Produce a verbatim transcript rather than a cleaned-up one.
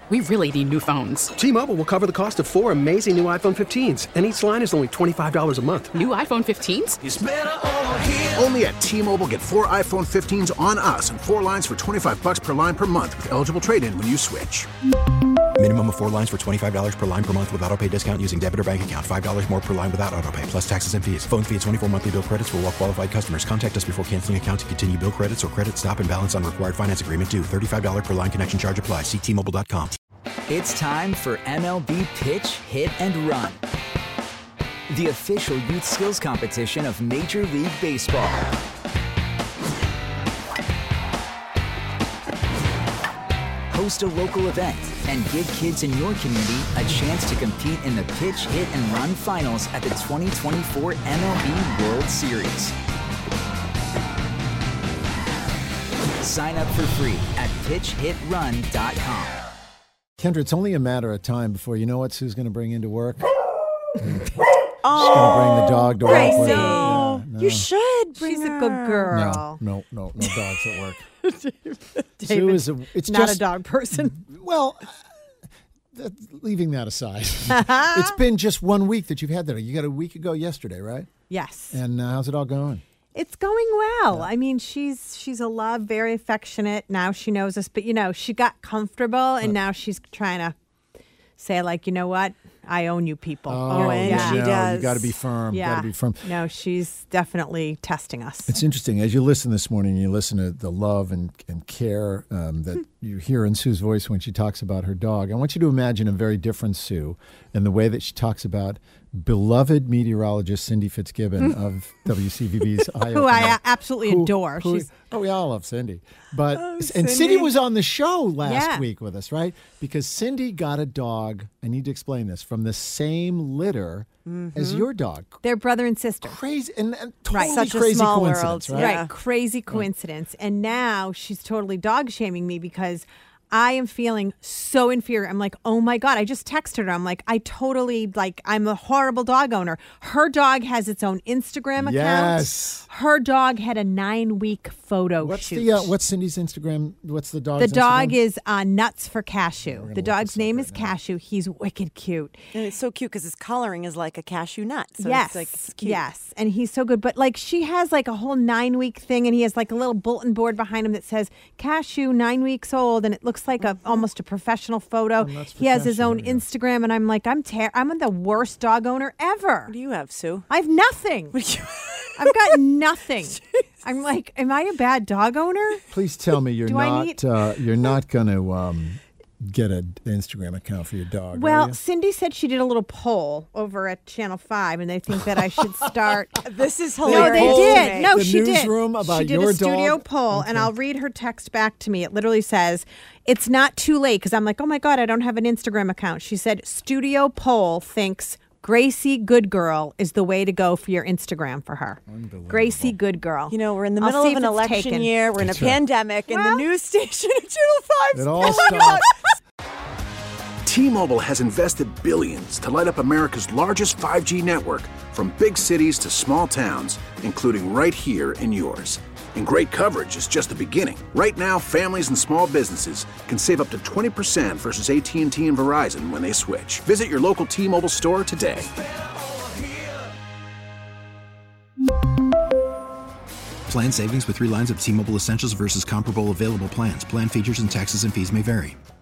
we really need new phones. T-Mobile will cover the cost of four amazing new iPhone fifteens, and each line is only twenty-five dollars a month. New iPhone fifteens? It's better over here. Only at T-Mobile, get four iPhone fifteens on us and four lines for twenty-five dollars per line per month with eligible trade-in when you switch. Minimum of four lines for twenty-five dollars per line per month with autopay discount using debit or bank account. five dollars more per line without autopay, plus taxes and fees. Phone fee at twenty-four monthly bill credits for well-qualified customers. Contact us before canceling account to continue bill credits or credit stop and balance on required finance agreement due. thirty-five dollars per line connection charge applies. See T Mobile dot com. It's time for M L B Pitch, Hit, and Run, the official youth skills competition of Major League Baseball. Host a local event and give kids in your community a chance to compete in the Pitch, Hit, and Run finals at the twenty twenty-four M L B World Series. Sign up for free at pitch hit run dot com. Kendra, it's only a matter of time before you know what Sue's going to bring into work. Oh, she's going to bring the dog to work. Gracie, with her. Yeah, no. you should bring She's her. a good girl. No, no, no, no dogs at work. David, Sue is a, it's not just, a dog person. Well, uh, leaving that aside, it's been just one week that you've had that. You got a week ago yesterday, right? Yes. And uh, how's it all going? It's going well. I mean, she's she's a love, very affectionate. Now she knows us, but you know, she got comfortable, and now she's trying to say, like, you know what? I own you people. Oh, and yeah. she No, does. You got to be firm. Yeah. Got to be firm. No, she's definitely testing us. It's interesting. As you listen this morning, you listen to the love and, and care um, that you hear in Sue's voice when she talks about her dog. I want you to imagine a very different Sue and the way that she talks about beloved meteorologist Cindy Fitzgibbon of W C V B's Eye Who I Opener. a- absolutely Who- adore. who- She's oh, we all love Cindy. But Oh, and Cindy. Cindy was on the show last Yeah. week with us, right? Because Cindy got a dog, I need to explain this, from the same litter as your dog. they're brother and sister. Crazy and, and totally Right. Such a crazy small coincidence, world. right? Yeah. Right. Crazy coincidence. And now she's totally dog shaming me because I am feeling so inferior. I'm like, oh my God. I just texted her. I'm like, I totally, like, I'm a horrible dog owner. Her dog has its own Instagram account. Yes. Her dog had a nine week photo What's shoot. the uh, what's Cindy's Instagram? What's the dog's the dog Instagram? is uh, Nuts for Cashew. gonna The look dog's this up name right is now. Cashew. He's wicked cute. And it's so cute because his coloring is like a cashew nut. So yes, it's like it's cute. yes, and he's so good. But like, she has like a whole nine week thing, and he has like a little bulletin board behind him that says "Cashew nine weeks old," and it looks like a almost a professional photo. Nuts for He has his Cashew, own there you go. Instagram, and I'm like, I'm ter- I'm the worst dog owner ever. What do you have, Sue? I have nothing. I've got nothing. I'm like, am I a bad dog owner? Please tell me you're Do I not need- uh, you're not going to um, get an Instagram account for your dog. are Well, you? Cindy said she did a little poll over at Channel Five, and they think that I should start. This is No, hilarious. they to did. me. No, The she did. newsroom about she did your a studio dog? poll, and I'll read her text back to me. It literally says, "It's not too late," because I'm like, "Oh my God, I don't have an Instagram account." She said, "Studio poll thinks Gracie Good Girl is the way to go for your Instagram for her." Gracie Good Girl. You know, we're in the I'll middle see of if an it's election taken. year. We're in That's a right. pandemic, and Well- the news station at Channel Five. It all stopped. T-Mobile has invested billions to light up America's largest five G network from big cities to small towns, including right here in yours. And great coverage is just the beginning. Right now, families and small businesses can save up to twenty percent versus A T and T and Verizon when they switch. Visit your local T-Mobile store today. Plan savings with three lines of T-Mobile Essentials versus comparable available plans. Plan features and taxes and fees may vary.